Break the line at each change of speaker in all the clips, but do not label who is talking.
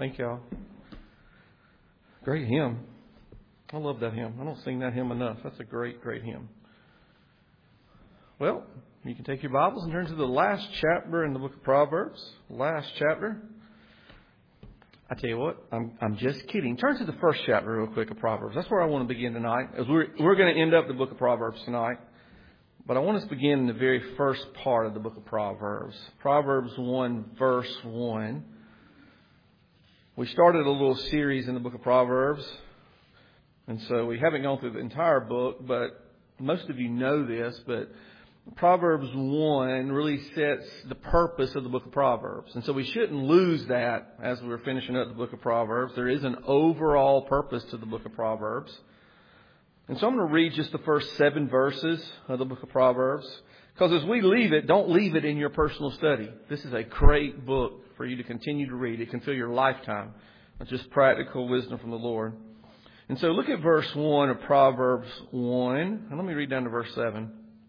Thank y'all. Great hymn. I love that hymn. I don't sing that hymn enough. That's a great, great hymn. Well, you can take your Bibles and turn to the last chapter in the book of Proverbs. Last chapter. I tell you what, I'm just kidding. Turn to the first chapter real quick of Proverbs. That's where I want to begin tonight. As we're going to end up the book of Proverbs tonight. But I want us to begin in the very first part of the book of Proverbs. Proverbs 1, verse 1. We started a little series in the book of Proverbs. And so we haven't gone through the entire book, but most of you know this, but Proverbs 1 really sets the purpose of the book of Proverbs. And so we shouldn't lose that as we're finishing up the book of Proverbs. There is an overall purpose to the book of Proverbs. And so I'm going to read just the first 7 verses of the book of Proverbs. Because as we leave it, don't leave it in your personal study. This is a great book for you to continue to read. It can fill your lifetime. It's just practical wisdom from the Lord. And so look at verse 1 of Proverbs 1. And let me read down to verse 7.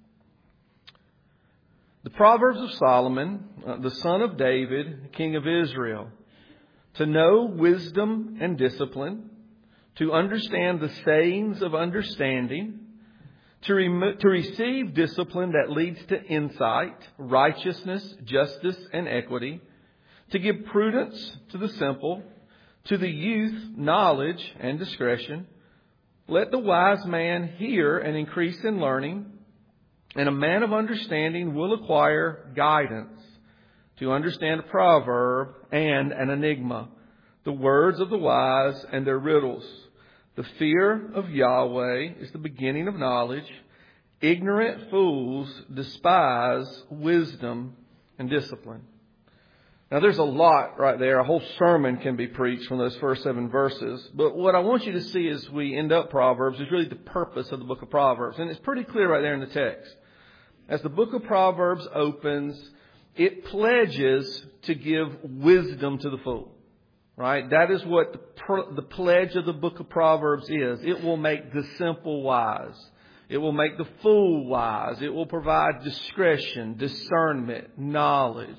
The Proverbs of Solomon, the son of David, king of Israel, to know wisdom and discipline, to understand the sayings of understanding, to receive discipline that leads to insight, righteousness, justice, and equity, to give prudence to the simple, to the youth knowledge and discretion. Let the wise man hear and increase in learning, and a man of understanding will acquire guidance to understand a proverb and an enigma, the words of the wise and their riddles. The fear of Yahweh is the beginning of knowledge. Ignorant fools despise wisdom and discipline. Now there's a lot right there. A whole sermon can be preached from those first 7 verses. But what I want you to see as we end up Proverbs is really the purpose of the book of Proverbs. And it's pretty clear right there in the text. As the book of Proverbs opens, it pledges to give wisdom to the fool. Right? That is what the pledge of the book of Proverbs is. It will make the simple wise. It will make the fool wise. It will provide discretion, discernment, knowledge.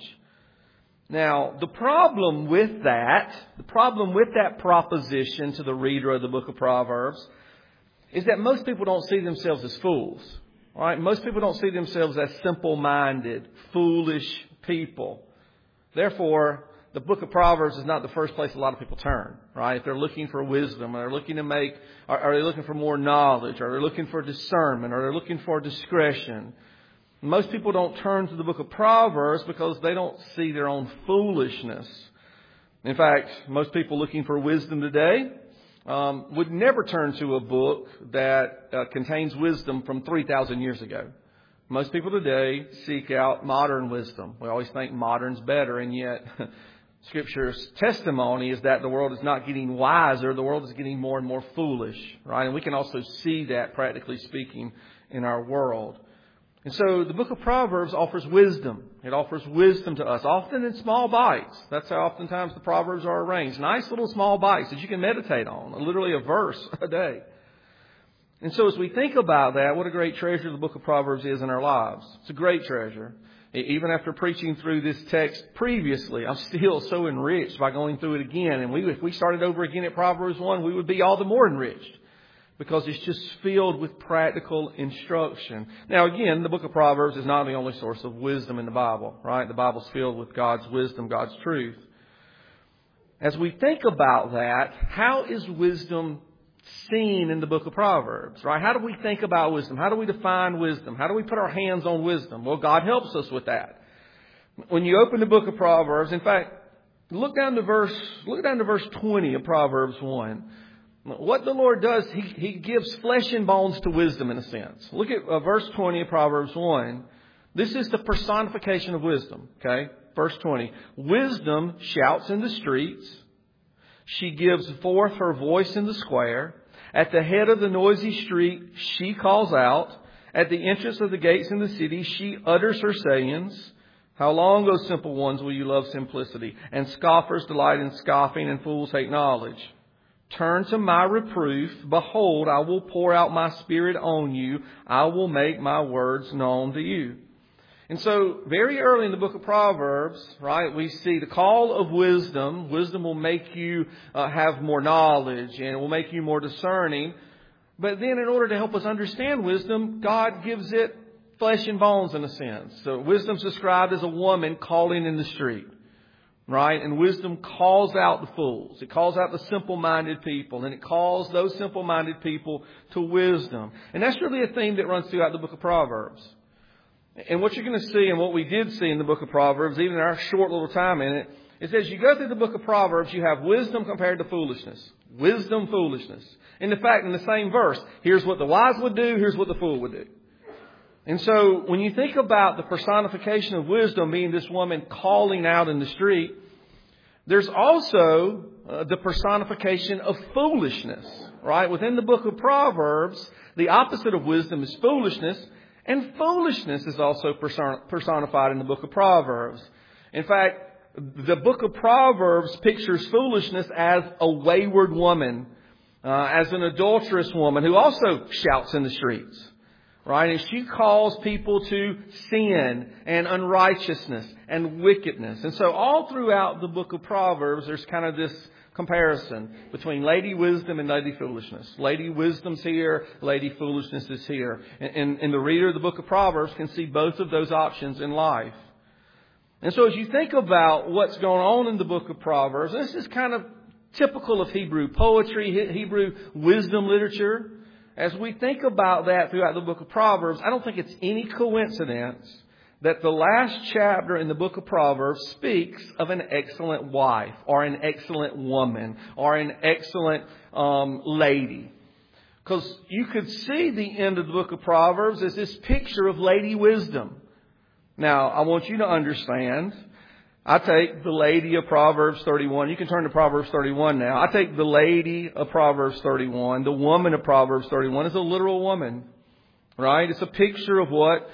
Now, the problem with that proposition to the reader of the book of Proverbs is that most people don't see themselves as fools. Right? Most people don't see themselves as simple-minded, foolish people. Therefore, the book of Proverbs is not the first place a lot of people turn, right? If they're looking for wisdom, or they're looking to are they looking for more knowledge, or they're looking for discernment, or they're looking for discretion. Most people don't turn to the book of Proverbs because they don't see their own foolishness. In fact, most people looking for wisdom today would never turn to a book that contains wisdom from 3,000 years ago. Most people today seek out modern wisdom. We always think modern's better, and yet Scripture's testimony is that the world is not getting wiser. The world is getting more and more foolish, right? And we can also see that, practically speaking, in our world. And so the book of Proverbs offers wisdom. It offers wisdom to us, often in small bites. That's how oftentimes the Proverbs are arranged. Nice little small bites that you can meditate on, literally a verse a day. And so as we think about that, what a great treasure the book of Proverbs is in our lives. It's a great treasure. Even after preaching through this text previously, I'm still so enriched by going through it again. And if we started over again at Proverbs 1, we would be all the more enriched because it's just filled with practical instruction. Now, again, the book of Proverbs is not the only source of wisdom in the Bible, right? The Bible's filled with God's wisdom, God's truth. As we think about that, how is wisdom seen in the book of Proverbs, right? How do we think about wisdom? How do we define wisdom? How do we put our hands on wisdom? Well, God helps us with that. When you open the book of Proverbs, in fact, look down to verse 20 of Proverbs 1. What the Lord does, He gives flesh and bones to wisdom in a sense. Look at verse 20 of Proverbs 1. This is the personification of wisdom, okay? Verse 20. Wisdom shouts in the streets. She gives forth her voice in the square. At the head of the noisy street, she calls out. At the entrance of the gates in the city, she utters her sayings. How long, O simple ones, will you love simplicity? And scoffers delight in scoffing, and fools hate knowledge. Turn to my reproof. Behold, I will pour out my spirit on you. I will make my words known to you. And so very early in the book of Proverbs, right, we see the call of wisdom. Wisdom will make you have more knowledge and it will make you more discerning. But then in order to help us understand wisdom, God gives it flesh and bones in a sense. So wisdom's described as a woman calling in the street, right? And wisdom calls out the fools. It calls out the simple-minded people. And it calls those simple-minded people to wisdom. And that's really a theme that runs throughout the book of Proverbs. And what you're going to see, and what we did see in the book of Proverbs, even in our short little time in it, is as you go through the book of Proverbs, you have wisdom compared to foolishness. Wisdom, foolishness. And in fact, in the same verse, here's what the wise would do, here's what the fool would do. And so when you think about the personification of wisdom being this woman calling out in the street, there's also the personification of foolishness, right? Within the book of Proverbs, the opposite of wisdom is foolishness. And foolishness is also personified in the book of Proverbs. In fact, the book of Proverbs pictures foolishness as a wayward woman, as an adulterous woman who also shouts in the streets, right? And she calls people to sin and unrighteousness and wickedness. And so all throughout the book of Proverbs, there's kind of this comparison between Lady Wisdom and Lady Foolishness. Lady Wisdom's here, Lady Foolishness is here. And the reader of the book of Proverbs can see both of those options in life. And so as you think about what's going on in the book of Proverbs, this is kind of typical of Hebrew poetry, Hebrew wisdom literature. As we think about that throughout the book of Proverbs, I don't think it's any coincidence that the last chapter in the book of Proverbs speaks of an excellent wife or an excellent woman or an excellent lady. Because you could see the end of the book of Proverbs as this picture of Lady Wisdom. Now, I want you to understand, I take the lady of Proverbs 31. You can turn to Proverbs 31 now. I take the lady of Proverbs 31, the woman of Proverbs 31, as a literal woman. Right? It's a picture of what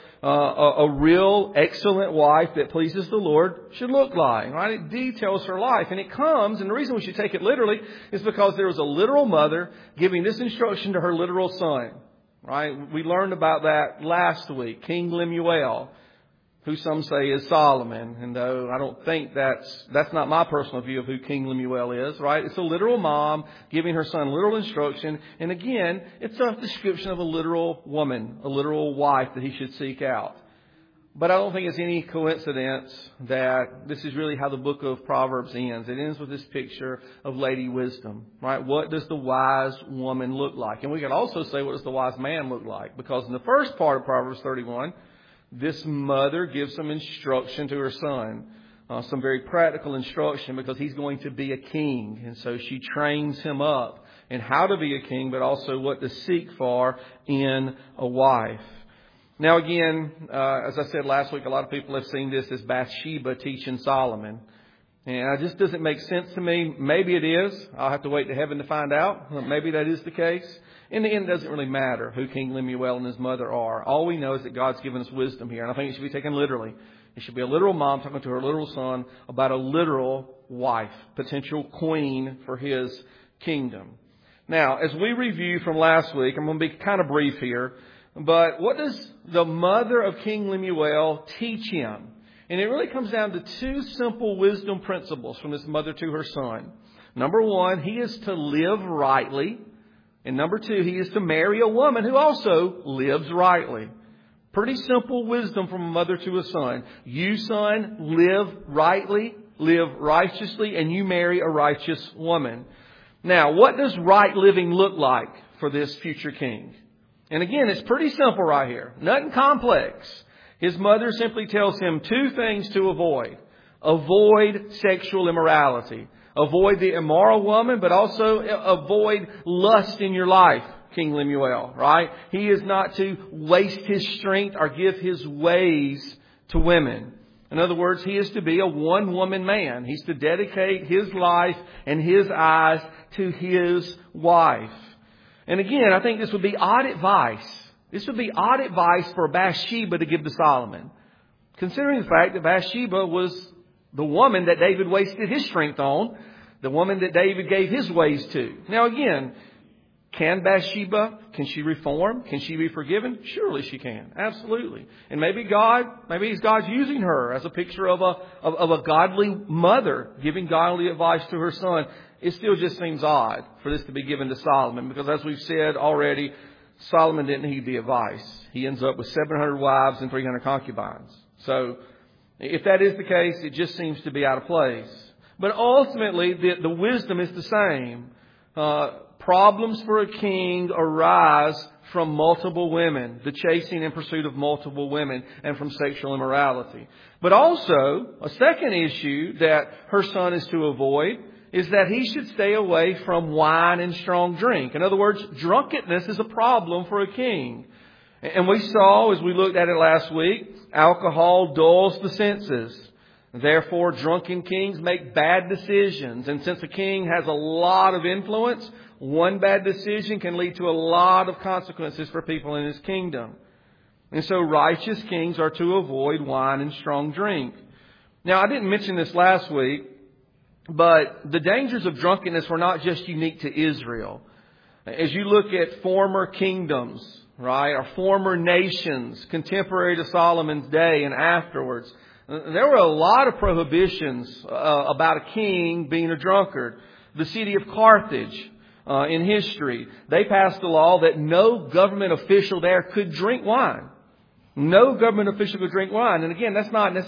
a real excellent wife that pleases the Lord should look like. Right? It details her life. And it comes, and the reason we should take it literally is because there was a literal mother giving this instruction to her literal son. Right? We learned about that last week. King Lemuel, who some say is Solomon. And though I don't think that's not my personal view of who King Lemuel is, right? It's a literal mom giving her son literal instruction. And again, it's a description of a literal woman, a literal wife that he should seek out. But I don't think it's any coincidence that this is really how the book of Proverbs ends. It ends with this picture of Lady Wisdom, right? What does the wise woman look like? And we can also say, what does the wise man look like? Because in the first part of Proverbs 31, this mother gives some instruction to her son, some very practical instruction because he's going to be a king. And so she trains him up in how to be a king, but also what to seek for in a wife. Now, again, as I said last week, a lot of people have seen this as Bathsheba teaching Solomon. And it just doesn't make sense to me. Maybe it is. I'll have to wait to heaven to find out. Maybe that is the case. In the end, it doesn't really matter who King Lemuel and his mother are. All we know is that God's given us wisdom here. And I think it should be taken literally. It should be a literal mom talking to her literal son about a literal wife, potential queen for his kingdom. Now, as we review from last week, I'm going to be kind of brief here. But what does the mother of King Lemuel teach him? And it really comes down to two simple wisdom principles from this mother to her son. Number one, he is to live rightly. And number two, he is to marry a woman who also lives rightly. Pretty simple wisdom from a mother to a son. You, son, live rightly, live righteously, and you marry a righteous woman. Now, what does right living look like for this future king? And again, it's pretty simple right here. Nothing complex. His mother simply tells him two things to avoid. Avoid sexual immorality. Avoid the immoral woman, but also avoid lust in your life, King Lemuel, right? He is not to waste his strength or give his ways to women. In other words, he is to be a one-woman man. He's to dedicate his life and his eyes to his wife. And again, I think this would be odd advice. This would be odd advice for Bathsheba to give to Solomon, considering the fact that Bathsheba was the woman that David wasted his strength on, the woman that David gave his ways to. Now again, Can Bathsheba, can she reform? Can she be forgiven? Surely she can. Absolutely. And maybe God's using her as a picture of a godly mother giving godly advice to her son. It still just seems odd for this to be given to Solomon because, as we've said already, Solomon didn't heed the advice. He ends up with 700 wives and 300 concubines. So if that is the case, it just seems to be out of place. But ultimately, the wisdom is the same. Problems for a king arise from multiple women, the chasing and pursuit of multiple women, and from sexual immorality. But also, a second issue that her son is to avoid is that he should stay away from wine and strong drink. In other words, drunkenness is a problem for a king. And we saw, as we looked at it last week, alcohol dulls the senses. Therefore, drunken kings make bad decisions. And since a king has a lot of influence, one bad decision can lead to a lot of consequences for people in his kingdom. And so righteous kings are to avoid wine and strong drink. Now, I didn't mention this last week, but the dangers of drunkenness were not just unique to Israel. As you look at former kingdoms, right, or former nations contemporary to Solomon's day and afterwards, there were a lot of prohibitions about a king being a drunkard. The city of Carthage, in history, they passed a law that no government official there could drink wine. No government official could drink wine. And again, that's not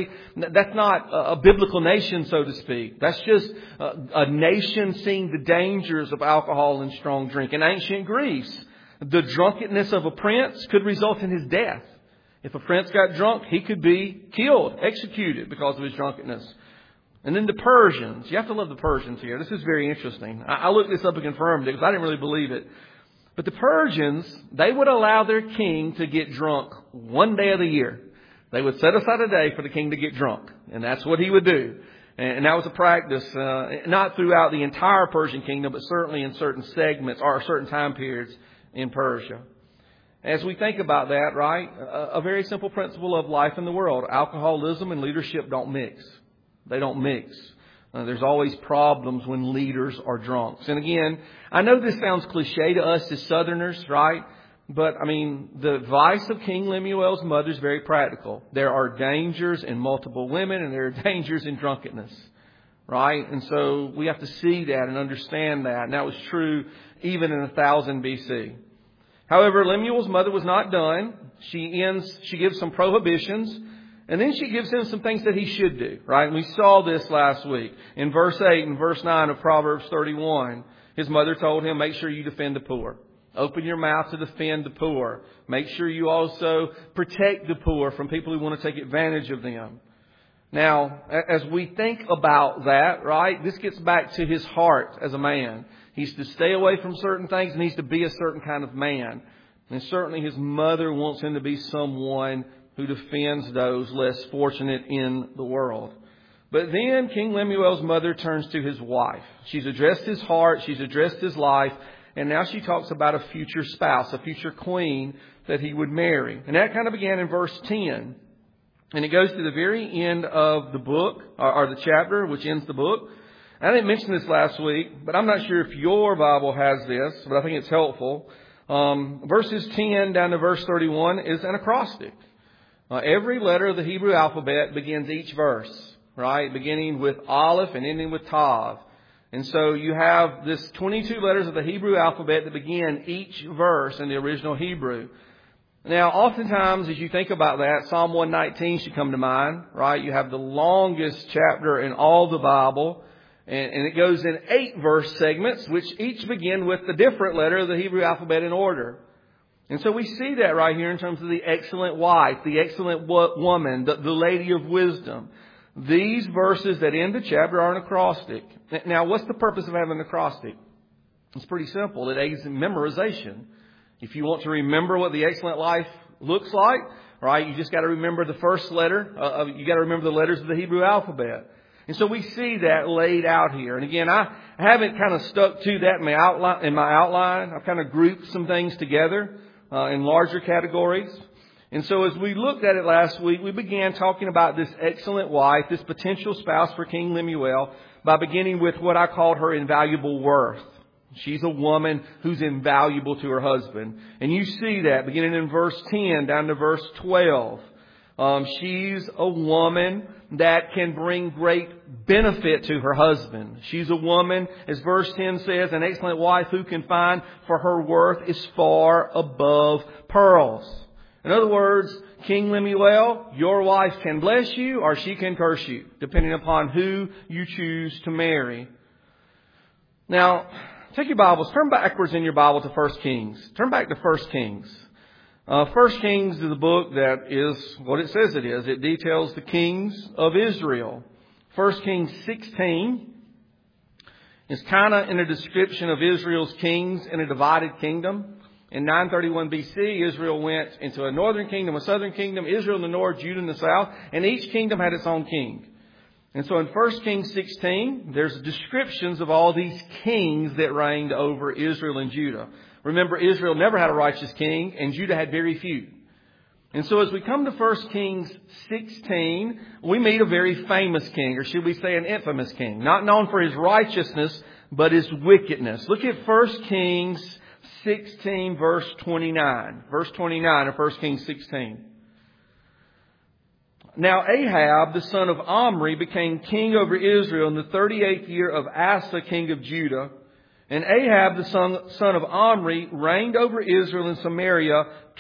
a biblical nation, so to speak. That's just a nation seeing the dangers of alcohol and strong drink. In ancient Greece, the drunkenness of a prince could result in his death. If a prince got drunk, he could be killed, executed because of his drunkenness. And then the Persians. You have to love the Persians here. This is very interesting. I looked this up and confirmed it because I didn't really believe it. But the Persians, they would allow their king to get drunk one day of the year. They would set aside a day for the king to get drunk. And that's what he would do. And that was a practice, not throughout the entire Persian kingdom, but certainly in certain segments or certain time periods in Persia. As we think about that, right, a very simple principle of life in the world. Alcoholism and leadership don't mix. They don't mix. There's always problems when leaders are drunks. And again, I know this sounds cliche to us as Southerners, right? But, I mean, the advice of King Lemuel's mother is very practical. There are dangers in multiple women and there are dangers in drunkenness, right? And so we have to see that and understand that. And that was true even in 1000 BC. However, Lemuel's mother was not done. She gives some prohibitions. And then she gives him some things that he should do, right? And we saw this last week. In verse 8 and verse 9 of Proverbs 31, his mother told him, make sure you defend the poor. Open your mouth to defend the poor. Make sure you also protect the poor from people who want to take advantage of them. Now, as we think about that, right, this gets back to his heart as a man. He's to stay away from certain things and he's to be a certain kind of man. And certainly his mother wants him to be someone who defends those less fortunate in the world. But then King Lemuel's mother turns to his wife. She's addressed his heart. She's addressed his life. And now she talks about a future spouse, a future queen that he would marry. And that kind of began in verse 10. And it goes to the very end of the book, or the chapter, which ends the book. I didn't mention this last week, but I'm not sure if your Bible has this, but I think it's helpful. Verses 10 down to verse 31 is an acrostic. Every letter of the Hebrew alphabet begins each verse, right? Beginning with Aleph and ending with Tav. And so you have this 22 letters of the Hebrew alphabet that begin each verse in the original Hebrew. Now, oftentimes, as you think about that, Psalm 119 should come to mind, right? You have the longest chapter in all the Bible, and it goes in 8 verse segments, which each begin with the different letter of the Hebrew alphabet in order. And so we see that right here in terms of the excellent wife, the excellent woman, the lady of wisdom. These verses that end the chapter are an acrostic. Now, what's the purpose of having an acrostic? It's pretty simple. It aids in memorization. If you want to remember what the excellent life looks like, right, you just got to remember the first letter. You got to remember the letters of the Hebrew alphabet. And so we see that laid out here. And again, I haven't kind of stuck to that in my outline. I've kind of grouped some things together in larger categories. And so as we looked at it last week, we began talking about this excellent wife, this potential spouse for King Lemuel, by beginning with what I called her invaluable worth. She's a woman who's invaluable to her husband. And you see that beginning in verse 10 down to verse 12. She's a woman that can bring great benefit to her husband. She's a woman, as verse 10 says, an excellent wife who can find, for her worth is far above pearls. In other words, King Lemuel, your wife can bless you or she can curse you, depending upon who you choose to marry. Now, take your Bibles, turn backwards in your Bible to 1 Kings. Turn back to 1 Kings. 1 Kings is a book that is what it says it is. It details the kings of Israel. 1 Kings 16 is kind of in a description of Israel's kings in a divided kingdom. In 931 BC, Israel went into a northern kingdom, a southern kingdom, Israel in the north, Judah in the south, and each kingdom had its own king. And so in 1 Kings 16, there's descriptions of all these kings that reigned over Israel and Judah. Remember, Israel never had a righteous king, and Judah had very few. And so as we come to 1 Kings 16, we meet a very famous king, or should we say an infamous king, not known for his righteousness, but his wickedness. Look at 1 Kings 16, verse 29. Verse 29 of 1 Kings 16. Now Ahab, the son of Omri, became king over Israel in the 38th year of Asa, king of Judah. And Ahab, the son of Omri, reigned over Israel in Samaria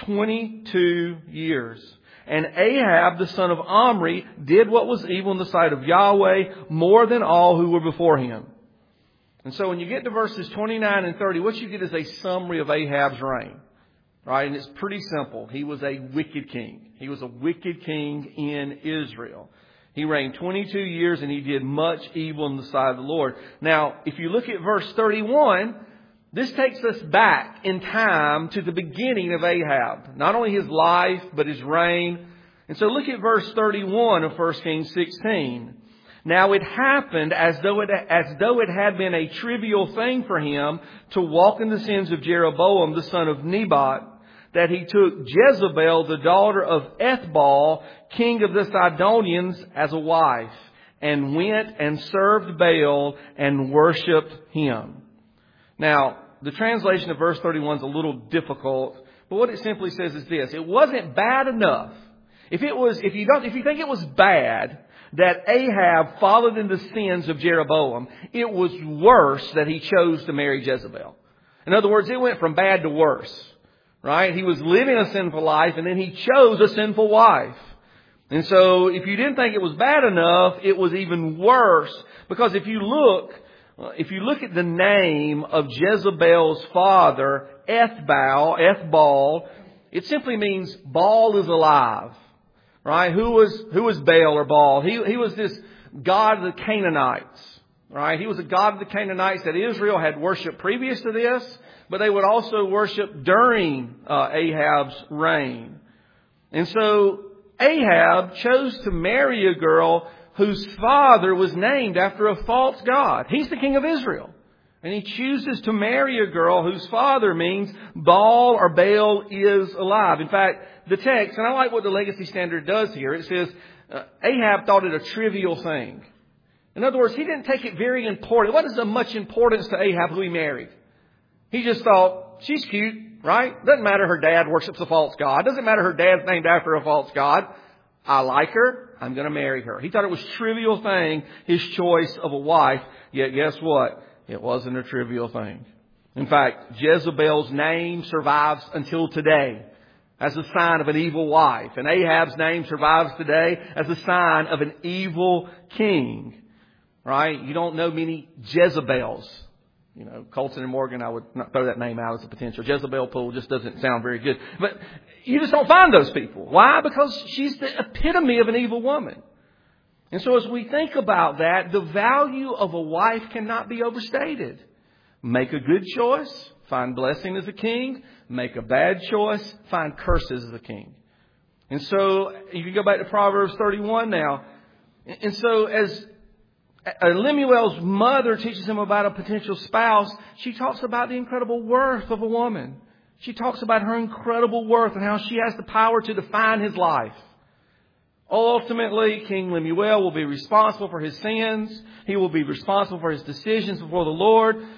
22 years. And Ahab, the son of Omri, did what was evil in the sight of Yahweh more than all who were before him. And so when you get to verses 29 and 30, what you get is a summary of Ahab's reign. Right? And it's pretty simple. He was a wicked king. He was a wicked king in Israel. He reigned 22 years and he did much evil in the sight of the Lord. Now, if you look at verse 31, this takes us back in time to the beginning of Ahab. Not only his life, but his reign. And so look at verse 31 of 1 Kings 16. Now it happened as though it had been a trivial thing for him to walk in the sins of Jeroboam, the son of Nebat, that he took Jezebel, the daughter of Ethbaal, king of the Sidonians, as a wife, and went and served Baal and worshipped him. Now, the translation of verse 31 is a little difficult, but what it simply says is this: it wasn't bad enough. If you think it was bad that Ahab followed in the sins of Jeroboam, it was worse that he chose to marry Jezebel. In other words, it went from bad to worse. Right? He was living a sinful life and then he chose a sinful wife. And so if you didn't think it was bad enough, it was even worse. Because if you look at the name of Jezebel's father, Ethbaal, it simply means Baal is alive. Right? Who was Baal or Baal? He was this god of the Canaanites. Right? He was a god of the Canaanites that Israel had worshipped previous to this, but they would also worship during Ahab's reign. And so Ahab chose to marry a girl whose father was named after a false god. He's the king of Israel. And he chooses to marry a girl whose father means Baal or Baal is alive. In fact, the text, and I like what the Legacy Standard does here, it says Ahab thought it a trivial thing. In other words, he didn't take it very important. What is of much importance to Ahab who he married? He just thought, she's cute, right? Doesn't matter her dad worships a false god. Doesn't matter her dad's named after a false god. I like her. I'm going to marry her. He thought it was a trivial thing, his choice of a wife. Yet guess what? It wasn't a trivial thing. In fact, Jezebel's name survives until today as a sign of an evil wife. And Ahab's name survives today as a sign of an evil king. Right? You don't know many Jezebels. You know, Colson and Morgan, I would not throw that name out as a potential. Jezebel Poole just doesn't sound very good. But you just don't find those people. Why? Because she's the epitome of an evil woman. And so as we think about that, the value of a wife cannot be overstated. Make a good choice, find blessing as a king. Make a bad choice, find curses as a king. And so you can go back to Proverbs 31 now. And so as Lemuel's mother teaches him about a potential spouse, she talks about the incredible worth of a woman. She talks about her incredible worth and how she has the power to define his life. Ultimately, King Lemuel will be responsible for his sins. He will be responsible for his decisions before the Lord.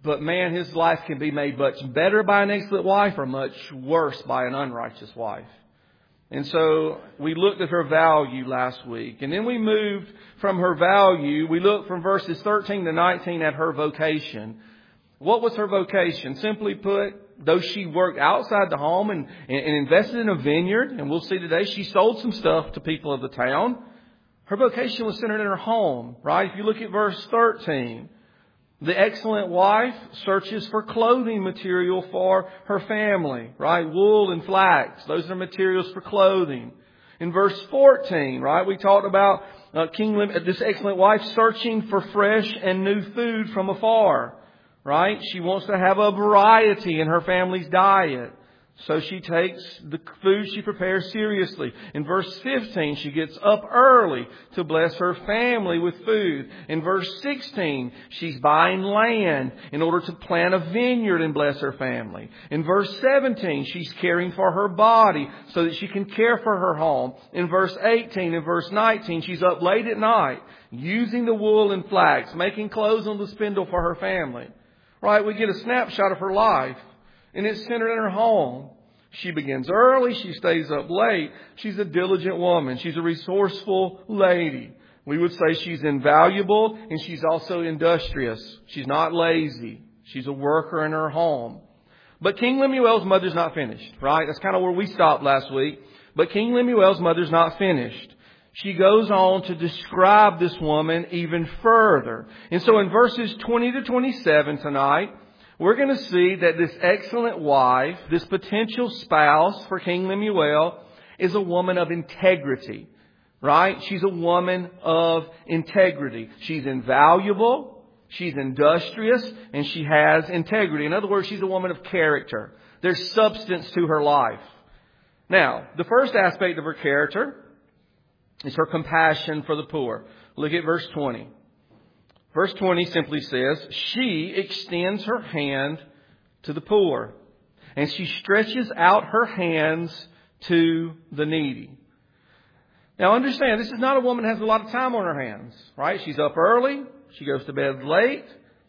But man, his life can be made much better by an excellent wife or much worse by an unrighteous wife. And so we looked at her value last week. And then we moved from her value. We looked from verses 13 to 19 at her vocation. What was her vocation? Simply put, though she worked outside the home and invested in a vineyard, and we'll see today she sold some stuff to people of the town, her vocation was centered in her home, right? If you look at verse 13, the excellent wife searches for clothing material for her family, right? Wool and flax. Those are materials for clothing. In verse 14, right, we talked about this excellent wife searching for fresh and new food from afar, right? She wants to have a variety in her family's diet. So she takes the food she prepares seriously. In verse 15, she gets up early to bless her family with food. In verse 16, she's buying land in order to plant a vineyard and bless her family. In verse 17, she's caring for her body so that she can care for her home. In verse 18 and verse 19, she's up late at night using the wool and flax, making clothes on the spindle for her family. Right? We get a snapshot of her life. And it's centered in her home. She begins early. She stays up late. She's a diligent woman. She's a resourceful lady. We would say she's invaluable and she's also industrious. She's not lazy. She's a worker in her home. But King Lemuel's mother's not finished, right? That's kind of where we stopped last week. But King Lemuel's mother's not finished. She goes on to describe this woman even further. And so in verses 20 to 27 tonight, we're going to see that this excellent wife, this potential spouse for King Lemuel, is a woman of integrity, right? She's a woman of integrity. She's invaluable, she's industrious, and she has integrity. In other words, she's a woman of character. There's substance to her life. Now, the first aspect of her character is her compassion for the poor. Look at verse 20. Verse 20 simply says, she extends her hand to the poor, and she stretches out her hands to the needy. Now understand, this is not a woman who has a lot of time on her hands, right? She's up early. She goes to bed late.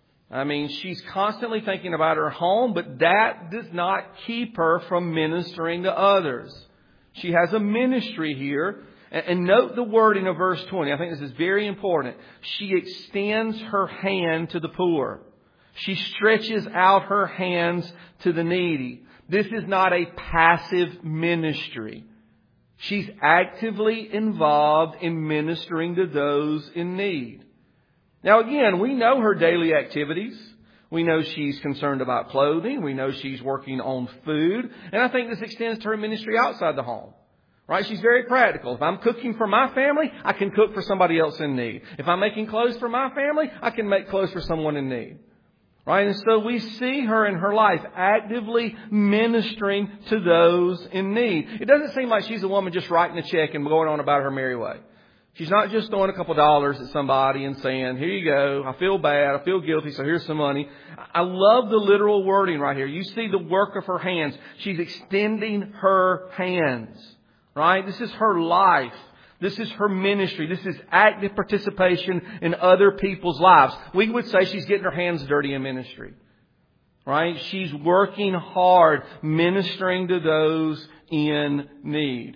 I mean, she's constantly thinking about her home, but that does not keep her from ministering to others. She has a ministry here. And note the wording of verse 20. I think this is very important. She extends her hand to the poor. She stretches out her hands to the needy. This is not a passive ministry. She's actively involved in ministering to those in need. Now again, we know her daily activities. We know she's concerned about clothing. We know she's working on food. And I think this extends to her ministry outside the home. Right? She's very practical. If I'm cooking for my family, I can cook for somebody else in need. If I'm making clothes for my family, I can make clothes for someone in need. Right? And so we see her in her life actively ministering to those in need. It doesn't seem like she's a woman just writing a check and going on about her merry way. She's not just throwing a couple dollars at somebody and saying, here you go, I feel bad, I feel guilty, so here's some money. I love the literal wording right here. You see the work of her hands. She's extending her hands. Right? This is her life. This is her ministry. This is active participation in other people's lives. We would say she's getting her hands dirty in ministry. Right? She's working hard, ministering to those in need.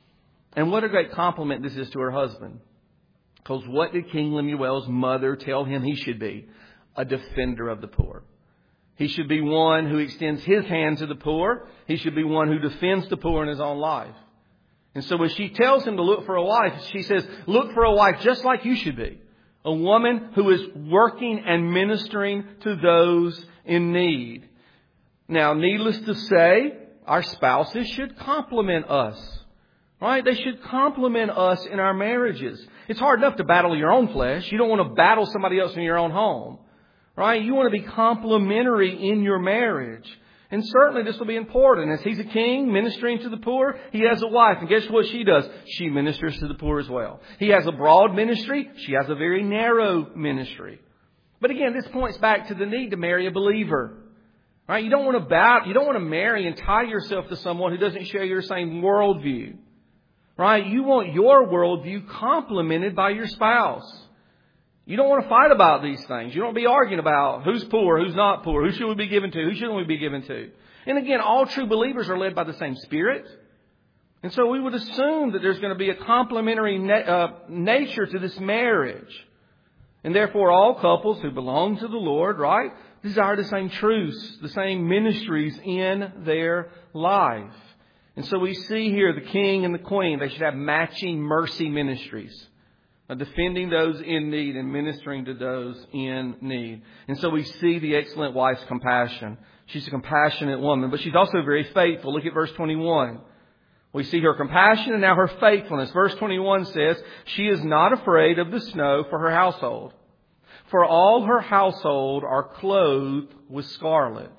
And what a great compliment this is to her husband. Because what did King Lemuel's mother tell him he should be? A defender of the poor. He should be one who extends his hand to the poor. He should be one who defends the poor in his own life. And so when she tells him to look for a wife, she says, look for a wife just like you should be. A woman who is working and ministering to those in need. Now, needless to say, our spouses should compliment us. Right? They should compliment us in our marriages. It's hard enough to battle your own flesh. You don't want to battle somebody else in your own home. Right? You want to be complimentary in your marriage. And certainly this will be important. As he's a king ministering to the poor, he has a wife. And guess what she does? She ministers to the poor as well. He has a broad ministry. She has a very narrow ministry. But again, this points back to the need to marry a believer. Right? You don't want to marry and tie yourself to someone who doesn't share your same worldview. Right? You want your worldview complemented by your spouse. You don't want to fight about these things. You don't be arguing about who's poor, who's not poor, who should we be given to, who shouldn't we be given to. And again, all true believers are led by the same Spirit. And so we would assume that there's going to be a complementary nature to this marriage. And therefore all couples who belong to the Lord, right, desire the same truths, the same ministries in their life. And so we see here the king and the queen, they should have matching mercy ministries. Defending those in need and ministering to those in need. And so we see the excellent wife's compassion. She's a compassionate woman, but she's also very faithful. Look at verse 21. We see her compassion and now her faithfulness. Verse 21 says, she is not afraid of the snow for her household, for all her household are clothed with scarlet.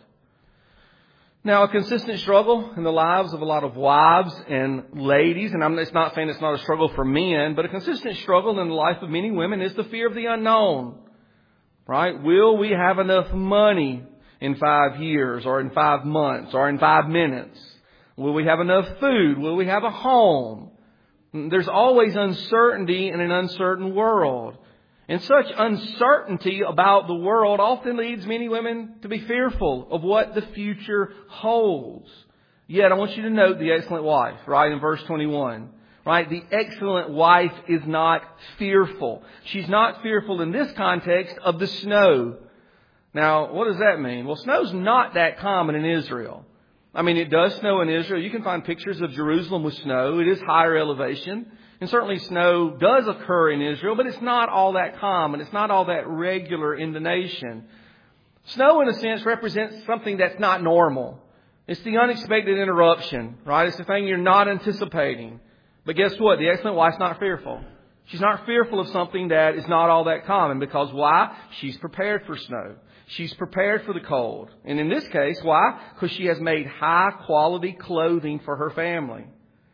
Now, a consistent struggle in the lives of a lot of wives and ladies, and it's not saying it's not a struggle for men, but a consistent struggle in the life of many women is the fear of the unknown. Right? Will we have enough money in 5 years or in 5 months or in 5 minutes? Will we have enough food? Will we have a home? There's always uncertainty in an uncertain world. And such uncertainty about the world often leads many women to be fearful of what the future holds. Yet I want you to note the excellent wife, right, in verse 21. Right? The excellent wife is not fearful. She's not fearful in this context of the snow. Now, what does that mean? Well, snow's not that common in Israel. I mean, it does snow in Israel. You can find pictures of Jerusalem with snow. It is higher elevation. And certainly snow does occur in Israel, but it's not all that common. It's not all that regular in the nation. Snow, in a sense, represents something that's not normal. It's the unexpected interruption, right? It's the thing you're not anticipating. But guess what? The excellent wife's not fearful. She's not fearful of something that is not all that common. Because why? She's prepared for snow. She's prepared for the cold. And in this case, why? Because she has made high quality clothing for her family.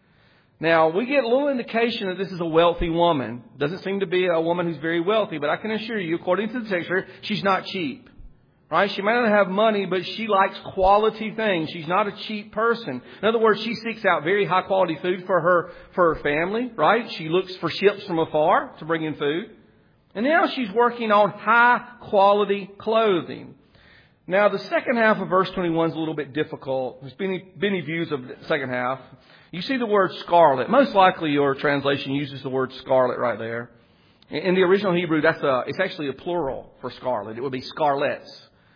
Now, we get a little indication that this is a wealthy woman. Doesn't seem to be a woman who's very wealthy, but I can assure you, according to the text here, she's not cheap. Right? She may not have money, but she likes quality things. She's not a cheap person. In other words, she seeks out very high quality food for her family, right? She looks for ships from afar to bring in food. And now she's working on high quality clothing. Now, the second half of verse 21 is a little bit difficult. There's many views of the second half. You see the word scarlet. Most likely your translation uses the word scarlet right there. In the original Hebrew, it's actually a plural for scarlet. It would be scarlets.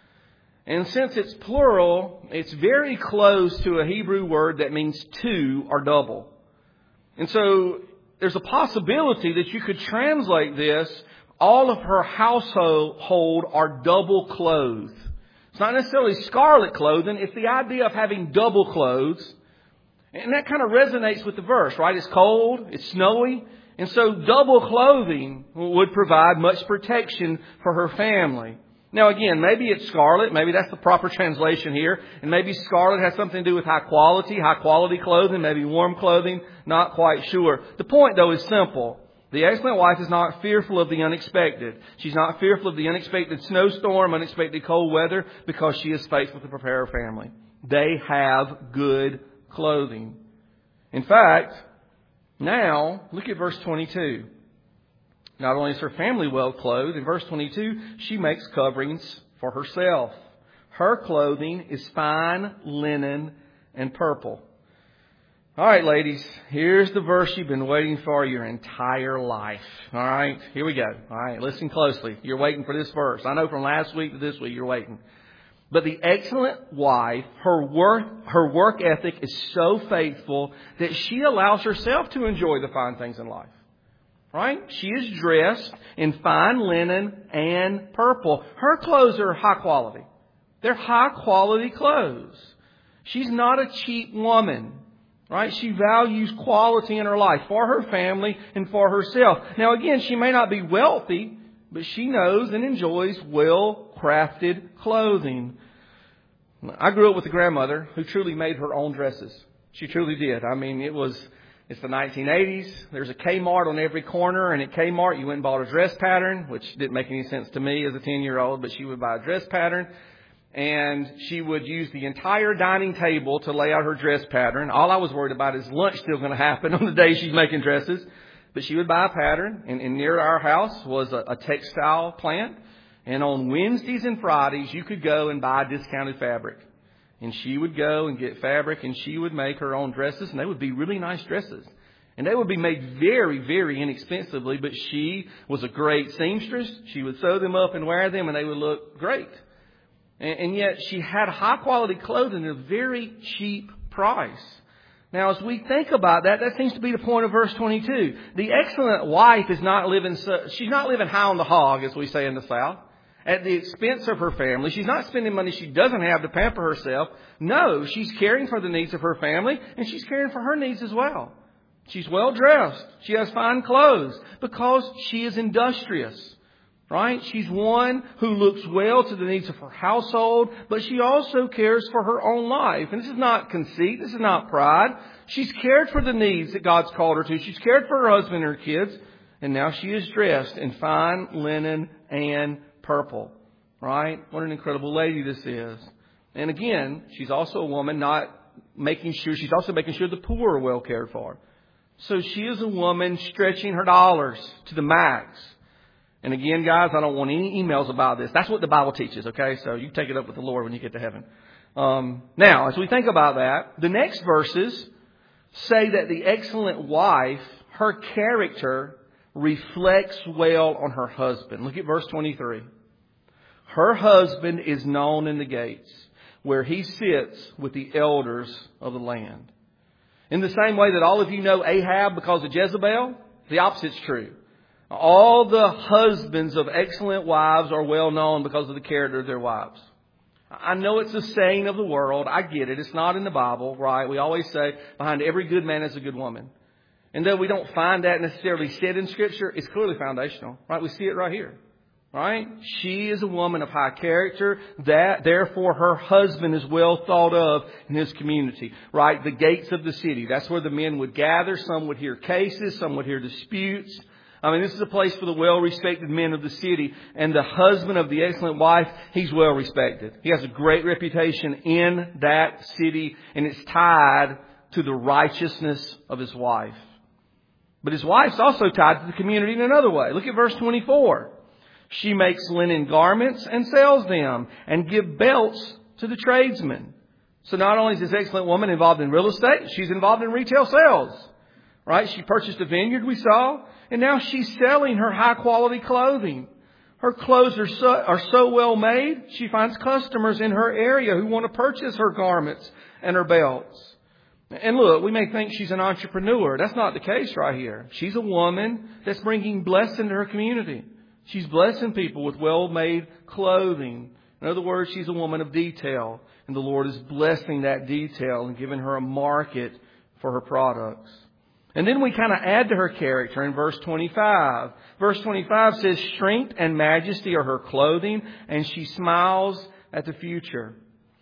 And since it's plural, it's very close to a Hebrew word that means two or double. And so there's a possibility that you could translate this, all of her household are double clothed. It's not necessarily scarlet clothing. It's the idea of having double clothes. And that kind of resonates with the verse, right? It's cold, it's snowy. And so double clothing would provide much protection for her family. Now again, maybe it's scarlet. Maybe that's the proper translation here. And maybe scarlet has something to do with high quality clothing, maybe warm clothing. Not quite sure. The point though is simple. The excellent wife is not fearful of the unexpected. She's not fearful of the unexpected snowstorm, unexpected cold weather, because she is faithful to prepare her family. They have good clothing. In fact, now look at verse 22. Not only is her family well clothed, in verse 22, she makes coverings for herself. Her clothing is fine linen and purple. All right, ladies, here's the verse you've been waiting for your entire life. All right, here we go. All right, listen closely. You're waiting for this verse. I know from last week to this week you're waiting. But the excellent wife, her work ethic is so faithful that she allows herself to enjoy the fine things in life. Right? She is dressed in fine linen and purple. Her clothes are high quality. They're high quality clothes. She's not a cheap woman. Right? She values quality in her life for her family and for herself. Now again, she may not be wealthy, but she knows and enjoys well-crafted clothing. I grew up with a grandmother who truly made her own dresses. She truly did. I mean, it's the 1980s. There's a Kmart on every corner, and at Kmart you went and bought a dress pattern, which didn't make any sense to me as a 10-year-old, but she would buy a dress pattern, and she would use the entire dining table to lay out her dress pattern. All I was worried about is lunch still going to happen on the day she's making dresses. But she would buy a pattern, and near our house was a textile plant. And on Wednesdays and Fridays, you could go and buy discounted fabric. And she would go and get fabric, and she would make her own dresses, and they would be really nice dresses. And they would be made very, very inexpensively, but she was a great seamstress. She would sew them up and wear them, and they would look great. And yet she had high-quality clothing at a very cheap price. Now, as we think about that, that seems to be the point of verse 22. The excellent wife is not living, she's not living high on the hog, as we say in the South, at the expense of her family. She's not spending money she doesn't have to pamper herself. No, she's caring for the needs of her family, and she's caring for her needs as well. She's well dressed. She has fine clothes because she is industrious, right? She's one who looks well to the needs of her household, but she also cares for her own life. And this is not conceit. This is not pride. She's cared for the needs that God's called her to. She's cared for her husband and her kids. And now she is dressed in fine linen and purple, right? What an incredible lady this is. And again, she's also a woman she's also making sure the poor are well cared for. So she is a woman stretching her dollars to the max. And again, guys, I don't want any emails about this. That's what the Bible teaches, okay? So you take it up with the Lord when you get to heaven. Now, as we think about that, the next verses say that the excellent wife, her character reflects well on her husband. Look at verse 23. Her husband is known in the gates, where he sits with the elders of the land. In the same way that all of you know Ahab because of Jezebel, the opposite's true. All the husbands of excellent wives are well known because of the character of their wives. I know it's a saying of the world. I get it. It's not in the Bible, right? We always say behind every good man is a good woman. And though we don't find that necessarily said in Scripture, it's clearly foundational, right? We see it right here, right? She is a woman of high character. Therefore, her husband is well thought of in his community, right? The gates of the city. That's where the men would gather. Some would hear cases. Some would hear disputes. I mean, this is a place for the well-respected men of the city. And the husband of the excellent wife, he's well-respected. He has a great reputation in that city, and it's tied to the righteousness of his wife. But his wife's also tied to the community in another way. Look at verse 24. She makes linen garments and sells them and gives belts to the tradesmen. So not only is this excellent woman involved in real estate, she's involved in retail sales. Right? She purchased a vineyard, we saw, and now she's selling her high quality clothing. Her clothes are so well made, she finds customers in her area who want to purchase her garments and her belts. And look, we may think she's an entrepreneur. That's not the case right here. She's a woman that's bringing blessing to her community. She's blessing people with well-made clothing. In other words, she's a woman of detail. And the Lord is blessing that detail and giving her a market for her products. And then we kind of add to her character in verse 25. Verse 25 says, strength and majesty are her clothing, and she smiles at the future.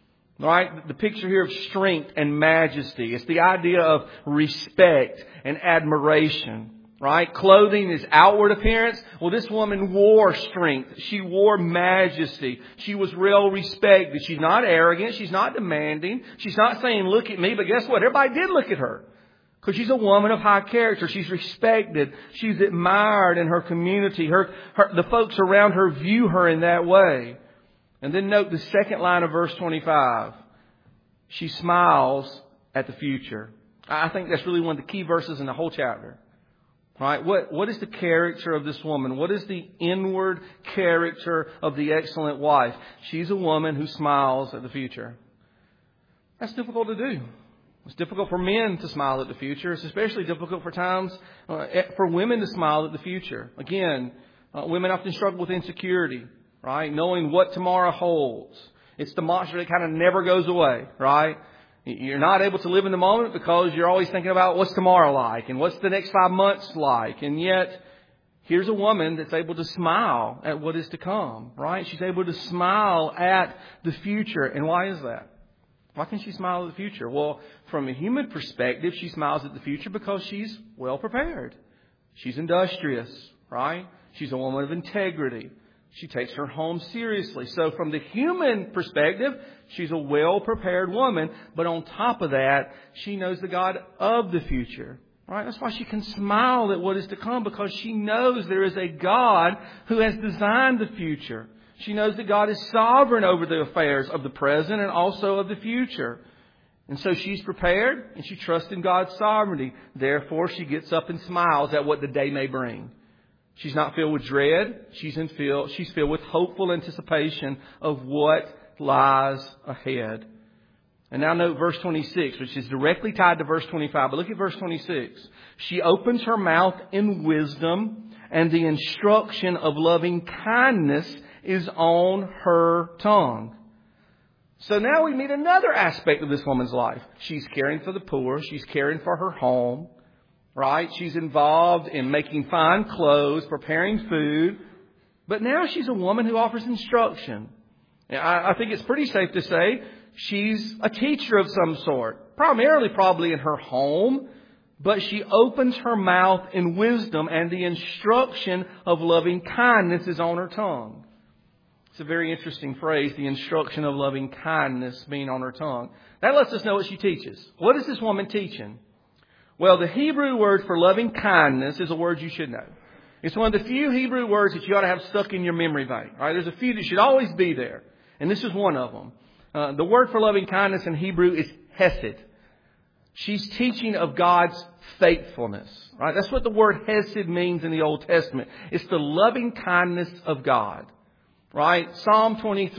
Right? The picture here of strength and majesty. It's the idea of respect and admiration. Right? Clothing is outward appearance. Well, this woman wore strength. She wore majesty. She was well respected. She's not arrogant. She's not demanding. She's not saying, look at me. But guess what? Everybody did look at her. Because she's a woman of high character. She's respected. She's admired in her community. The folks around her view her in that way. And then note the second line of verse 25. She smiles at the future. I think that's really one of the key verses in the whole chapter. Right? What is the character of this woman? What is the inward character of the excellent wife? She's a woman who smiles at the future. That's difficult to do. It's difficult for men to smile at the future. It's especially difficult for women to smile at the future. Again, women often struggle with insecurity, right? Knowing what tomorrow holds. It's the monster that kind of never goes away, right? You're not able to live in the moment because you're always thinking about what's tomorrow like and what's the next 5 months like. And yet, here's a woman that's able to smile at what is to come, right? She's able to smile at the future. And why is that? Why can she smile at the future? Well, from a human perspective, she smiles at the future because she's well prepared. She's industrious, right? She's a woman of integrity. She takes her home seriously. So from the human perspective, she's a well-prepared woman. But on top of that, she knows the God of the future. Right? That's why she can smile at what is to come, because she knows there is a God who has designed the future. She knows that God is sovereign over the affairs of the present and also of the future. And so she's prepared and she trusts in God's sovereignty. Therefore, she gets up and smiles at what the day may bring. She's not filled with dread. She's filled with hopeful anticipation of what lies ahead. And now note verse 26, which is directly tied to verse 25. But look at verse 26. She opens her mouth in wisdom, and the instruction of loving kindness is on her tongue. So now we meet another aspect of this woman's life. She's caring for the poor. She's caring for her home. Right? She's involved in making fine clothes, preparing food. But now she's a woman who offers instruction. I think it's pretty safe to say she's a teacher of some sort, primarily probably in her home, but she opens her mouth in wisdom, and the instruction of loving kindness is on her tongue. It's a very interesting phrase, the instruction of loving kindness being on her tongue. That lets us know what she teaches. What is this woman teaching? Well, the Hebrew word for loving kindness is a word you should know. It's one of the few Hebrew words that you ought to have stuck in your memory bank. Right? There's a few that should always be there, and this is one of them. The word for loving kindness in Hebrew is hesed. She's teaching of God's faithfulness. Right? That's what the word hesed means in the Old Testament. It's the loving kindness of God. Right? Psalm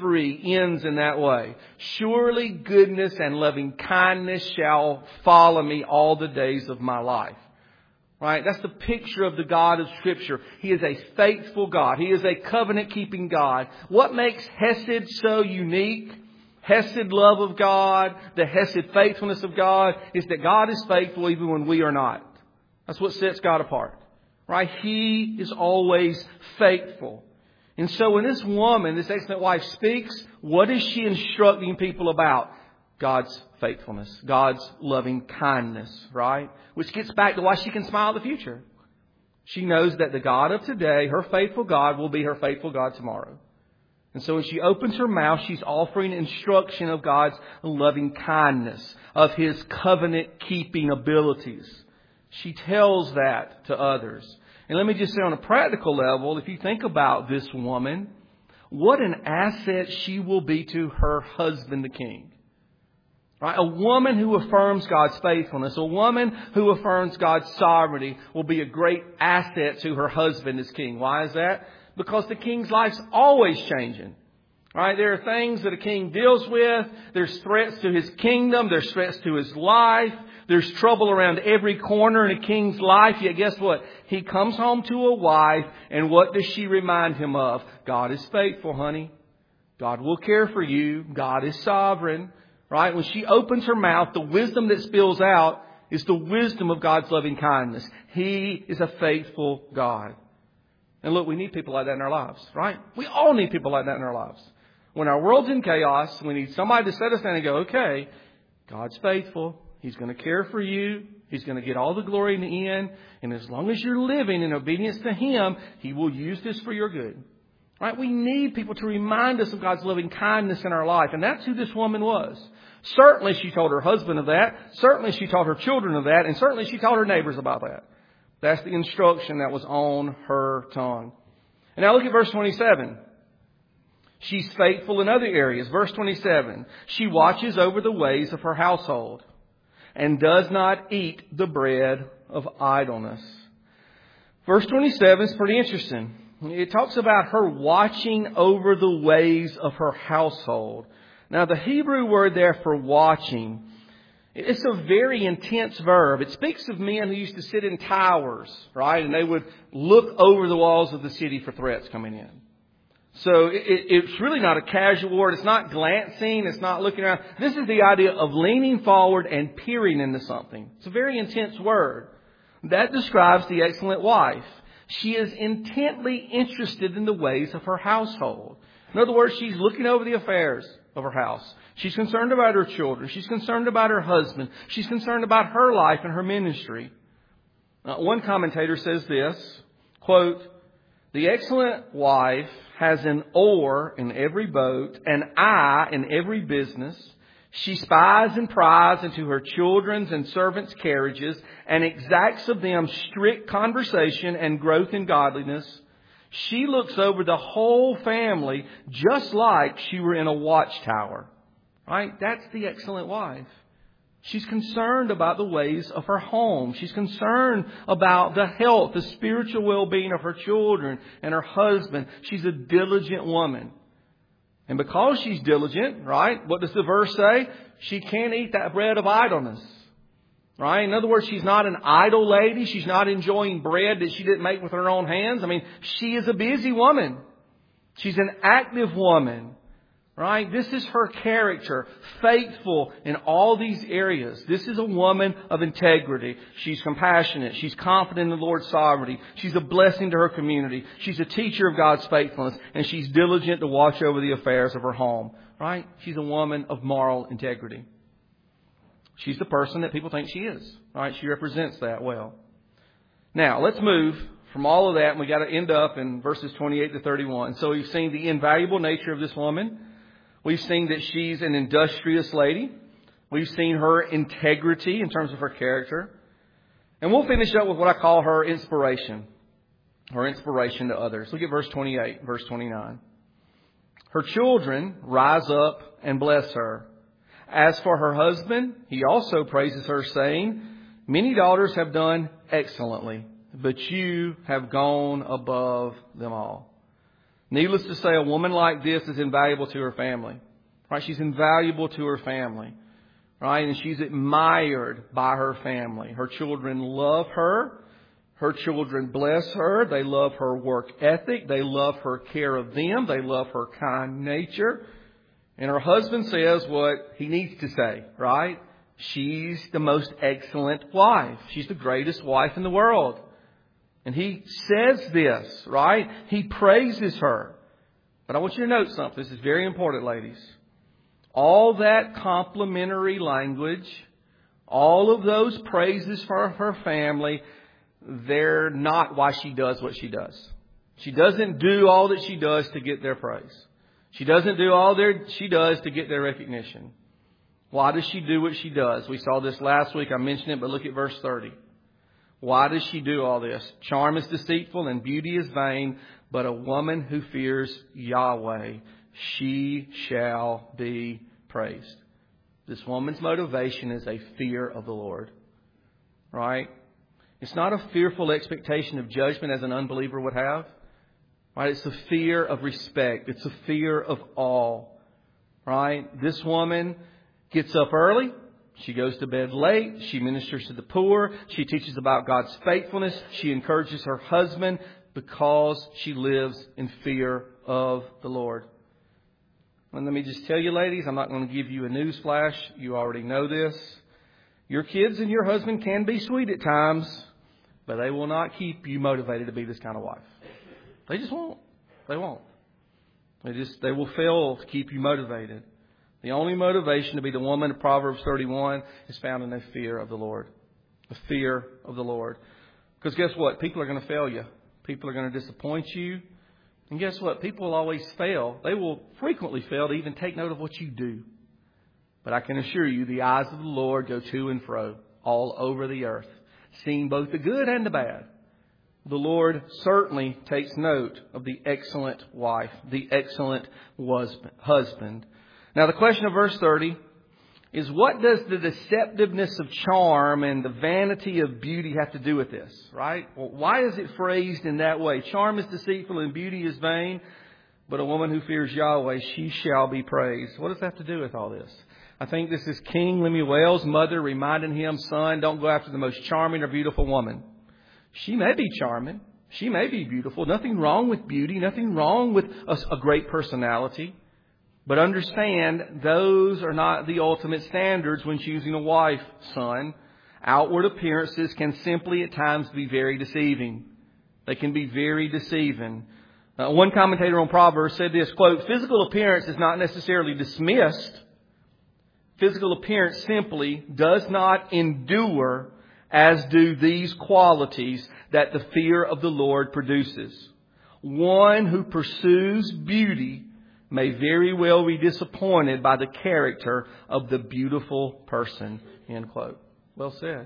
23 ends in that way. Surely goodness and loving kindness shall follow me all the days of my life. Right? That's the picture of the God of Scripture. He is a faithful God. He is a covenant-keeping God. What makes hesed so unique? Hesed love of God, the hesed faithfulness of God, is that God is faithful even when we are not. That's what sets God apart. Right? He is always faithful. And so when this woman, this excellent wife, speaks, what is she instructing people about? God's faithfulness, God's loving kindness, right? Which gets back to why she can smile at the future. She knows that the God of today, her faithful God, will be her faithful God tomorrow. And so when she opens her mouth, she's offering instruction of God's loving kindness, of His covenant-keeping abilities. She tells that to others. And let me just say on a practical level, if you think about this woman, what an asset she will be to her husband, the king. Right? A woman who affirms God's faithfulness, a woman who affirms God's sovereignty will be a great asset to her husband as king. Why is that? Because the king's life's always changing. Right? There are things that a king deals with. There's threats to his kingdom. There's threats to his life. There's trouble around every corner in a king's life. Yet guess what? He comes home to a wife, and what does she remind him of? God is faithful, honey. God will care for you. God is sovereign. Right? When she opens her mouth, the wisdom that spills out is the wisdom of God's loving kindness. He is a faithful God. And look, we need people like that in our lives, right? We all need people like that in our lives. When our world's in chaos, we need somebody to set us down and go, okay, God's faithful. He's going to care for you. He's going to get all the glory in the end. And as long as you're living in obedience to Him, He will use this for your good. Right? We need people to remind us of God's loving kindness in our life. And that's who this woman was. Certainly she told her husband of that. Certainly she taught her children of that. And certainly she taught her neighbors about that. That's the instruction that was on her tongue. And now look at verse 27. She's faithful in other areas. Verse 27. She watches over the ways of her household and does not eat the bread of idleness. Verse 27 is pretty interesting. It talks about her watching over the ways of her household. Now, the Hebrew word there for watching, it's a very intense verb. It speaks of men who used to sit in towers, right? And they would look over the walls of the city for threats coming in. So it's really not a casual word. It's not glancing. It's not looking around. This is the idea of leaning forward and peering into something. It's a very intense word. That describes the excellent wife. She is intently interested in the ways of her household. In other words, she's looking over the affairs of her house. She's concerned about her children. She's concerned about her husband. She's concerned about her life and her ministry. One commentator says this, quote, "The excellent wife has an oar in every boat, an eye in every business. She spies and pries into her children's and servants' carriages and exacts of them strict conversation and growth in godliness. She looks over the whole family just like she were in a watchtower. Right? That's the excellent wife. She's concerned about the ways of her home. She's concerned about the health, the spiritual well-being of her children and her husband. She's a diligent woman. And because she's diligent, right, what does the verse say? She can't eat that bread of idleness. Right? In other words, she's not an idle lady. She's not enjoying bread that she didn't make with her own hands. I mean, she is a busy woman. She's an active woman. Right? This is her character, faithful in all these areas. This is a woman of integrity. She's compassionate. She's confident in the Lord's sovereignty. She's a blessing to her community. She's a teacher of God's faithfulness. And she's diligent to watch over the affairs of her home. Right? She's a woman of moral integrity. She's the person that people think she is. Right? She represents that well. Now, let's move from all of that, and we got to end up in verses 28 to 31. So we've seen the invaluable nature of this woman. We've seen that she's an industrious lady. We've seen her integrity in terms of her character. And we'll finish up with what I call her inspiration. Her inspiration to others. Look at verse 28, verse 29. Her children rise up and bless her. As for her husband, he also praises her, saying, many daughters have done excellently, but you have gone above them all. Needless to say, a woman like this is invaluable to her family. Right? She's invaluable to her family. Right? And she's admired by her family. Her children love her. Her children bless her. They love her work ethic. They love her care of them. They love her kind nature. And her husband says what he needs to say. Right? She's the most excellent wife. She's the greatest wife in the world. And he says this, right? He praises her. But I want you to note something. This is very important, ladies. All that complimentary language, all of those praises for her family, they're not why she does what she does. She doesn't do all that she does to get their praise. She doesn't do all that she does to get their recognition. Why does she do what she does? We saw this last week. I mentioned it, but look at verse 30. Why does she do all this? Charm is deceitful and beauty is vain, but a woman who fears Yahweh, she shall be praised. This woman's motivation is a fear of the Lord. Right? It's not a fearful expectation of judgment as an unbeliever would have. Right? It's a fear of respect. It's a fear of awe. Right? This woman gets up early. She goes to bed late. She ministers to the poor. She teaches about God's faithfulness. She encourages her husband because she lives in fear of the Lord. And let me just tell you, ladies, I'm not going to give you a news flash. You already know this. Your kids and your husband can be sweet at times, but they will not keep you motivated to be this kind of wife. They just won't. They won't. They will fail to keep you motivated. The only motivation to be the woman of Proverbs 31 is found in the fear of the Lord. The fear of the Lord. Because guess what? People are going to fail you. People are going to disappoint you. And guess what? People will always fail. They will frequently fail to even take note of what you do. But I can assure you, the eyes of the Lord go to and fro all over the earth, seeing both the good and the bad. The Lord certainly takes note of the excellent wife, the excellent husband. Now, the question of verse 30 is, what does the deceptiveness of charm and the vanity of beauty have to do with this, right? Well, why is it phrased in that way? Charm is deceitful and beauty is vain, but a woman who fears Yahweh, she shall be praised. What does that have to do with all this? I think this is King Lemuel's mother reminding him, son, don't go after the most charming or beautiful woman. She may be charming. She may be beautiful. Nothing wrong with beauty. Nothing wrong with a great personality. But understand, those are not the ultimate standards when choosing a wife, son. Outward appearances can simply at times be very deceiving. They can be very deceiving. One commentator on Proverbs said this, quote, physical appearance is not necessarily dismissed. Physical appearance simply does not endure, as do these qualities that the fear of the Lord produces. One who pursues beauty may very well be disappointed by the character of the beautiful person. End quote. Well said.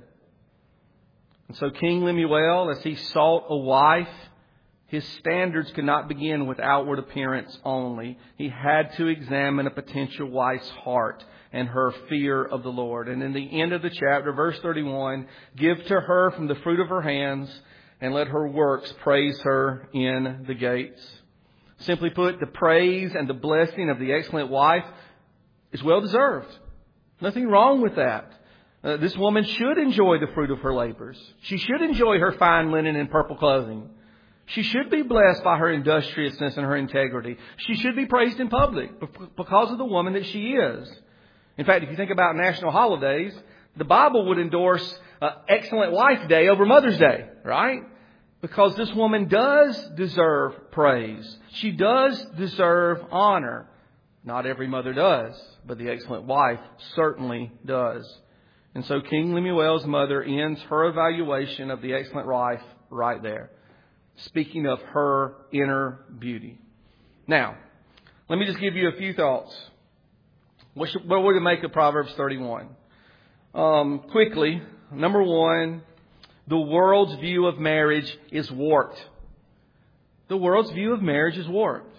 And so King Lemuel, as he sought a wife, his standards could not begin with outward appearance only. He had to examine a potential wife's heart and her fear of the Lord. And in the end of the chapter, verse 31, give to her from the fruit of her hands, and let her works praise her in the gates. Simply put, the praise and the blessing of the excellent wife is well deserved. Nothing wrong with that. This woman should enjoy the fruit of her labors. She should enjoy her fine linen and purple clothing. She should be blessed by her industriousness and her integrity. She should be praised in public because of the woman that she is. In fact, if you think about national holidays, the Bible would endorse Excellent Wife Day over Mother's Day, right? Because this woman does deserve praise. She does deserve honor. Not every mother does, but the excellent wife certainly does. And so King Lemuel's mother ends her evaluation of the excellent wife right there, speaking of her inner beauty. Now, let me just give you a few thoughts. What would you make of Proverbs 31? Quickly, number one, the world's view of marriage is warped. The world's view of marriage is warped.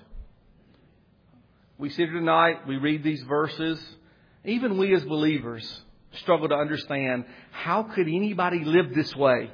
We sit here tonight, we read these verses. Even we as believers struggle to understand, how could anybody live this way?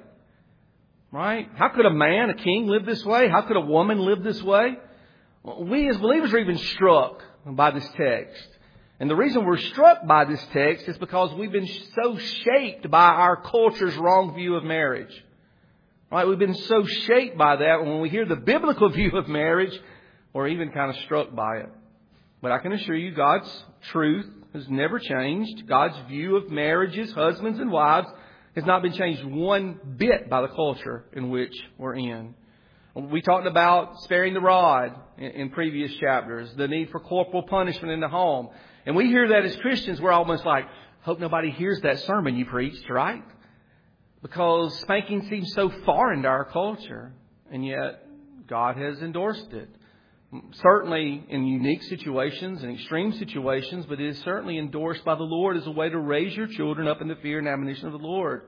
Right? How could a man, a king, live this way? How could a woman live this way? We as believers are even struck by this text. And the reason we're struck by this text is because we've been so shaped by our culture's wrong view of marriage. Right? We've been so shaped by that. When we hear the biblical view of marriage, we're even kind of struck by it. But I can assure you, God's truth has never changed. God's view of marriages, husbands and wives, has not been changed one bit by the culture in which we're in. We talked about sparing the rod in previous chapters, the need for corporal punishment in the home. And we hear that as Christians, we're almost like, hope nobody hears that sermon you preached, right? Because spanking seems so foreign to our culture. And yet, God has endorsed it. Certainly in unique situations and extreme situations, but it is certainly endorsed by the Lord as a way to raise your children up in the fear and admonition of the Lord.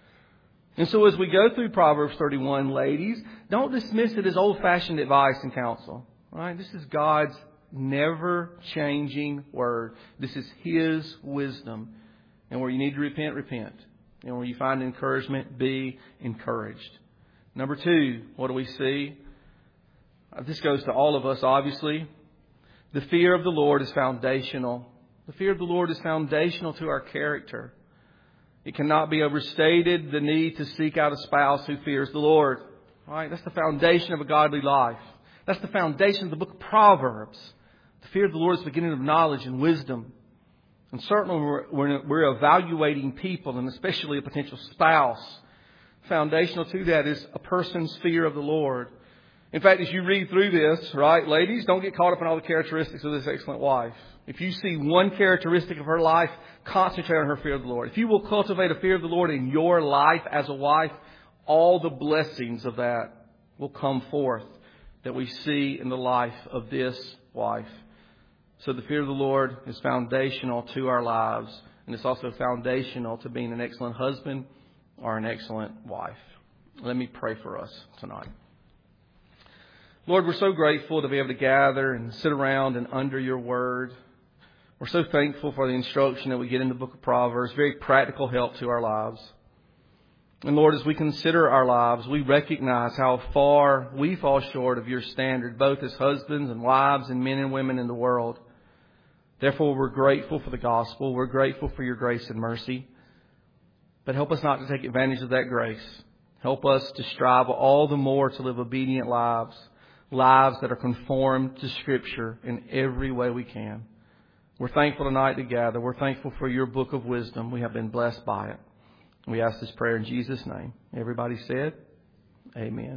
And so as we go through Proverbs 31, ladies, don't dismiss it as old-fashioned advice and counsel. Right? This is God's never-changing word. This is His wisdom. And where you need to repent, repent. And where you find encouragement, be encouraged. Number two, what do we see? This goes to all of us, obviously. The fear of the Lord is foundational. The fear of the Lord is foundational to our character. It cannot be overstated, the need to seek out a spouse who fears the Lord. All right? That's the foundation of a godly life. That's the foundation of the book of Proverbs. The fear of the Lord is the beginning of knowledge and wisdom. And certainly we're evaluating people, and especially a potential spouse. Foundational to that is a person's fear of the Lord. In fact, as you read through this, right, ladies, don't get caught up in all the characteristics of this excellent wife. If you see one characteristic of her life, concentrate on her fear of the Lord. If you will cultivate a fear of the Lord in your life as a wife, all the blessings of that will come forth that we see in the life of this wife. So the fear of the Lord is foundational to our lives, and it's also foundational to being an excellent husband or an excellent wife. Let me pray for us tonight. Lord, we're so grateful to be able to gather and sit around and under your word. We're so thankful for the instruction that we get in the book of Proverbs, very practical help to our lives. And Lord, as we consider our lives, we recognize how far we fall short of your standard, both as husbands and wives and men and women in the world. Therefore, we're grateful for the gospel. We're grateful for your grace and mercy. But help us not to take advantage of that grace. Help us to strive all the more to live obedient lives. Lives that are conformed to Scripture in every way we can. We're thankful tonight to gather. We're thankful for your book of wisdom. We have been blessed by it. We ask this prayer in Jesus' name. Everybody said, amen.